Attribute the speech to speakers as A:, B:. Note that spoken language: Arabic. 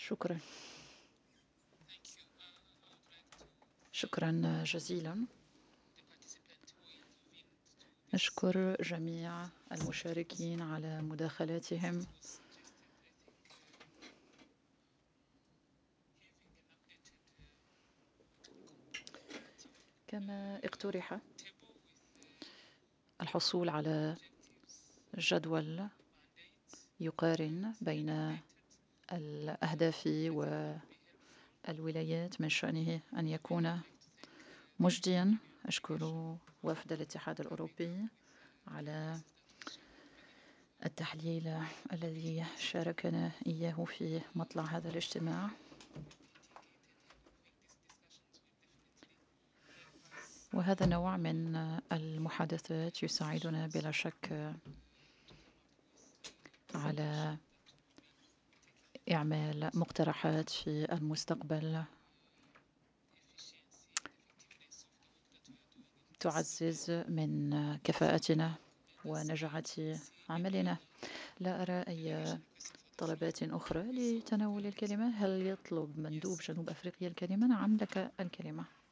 A: شكرا. شكرا جزيلا. أشكر جميع المشاركين على مداخلاتهم. كما اقترح الحصول على جدول يقارن بين الأهداف والولايات من شأنه أن يكون مجديا. أشكر وفد الاتحاد الأوروبي على التحليل الذي شاركنا إياه في مطلع هذا الاجتماع. وهذا نوع من المحادثات يساعدنا بلا شك على إعمال مقترحات في المستقبل تعزز من كفاءتنا ونجاعة عملنا. لا أرى أي طلبات أخرى لتناول الكلمة. هل يطلب مندوب جنوب أفريقيا الكلمة؟ نعم، لك الكلمة.